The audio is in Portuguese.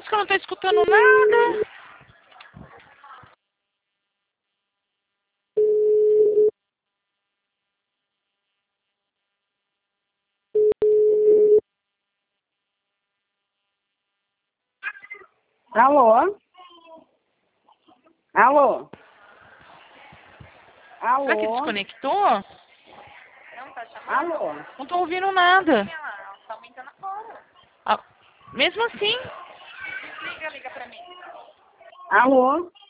Deus, que eu não tô escutando nada. Alô? Alô? Será que Alô? desconectou? Alô? Não tô ouvindo nada. Ah, mesmo assim. Alô?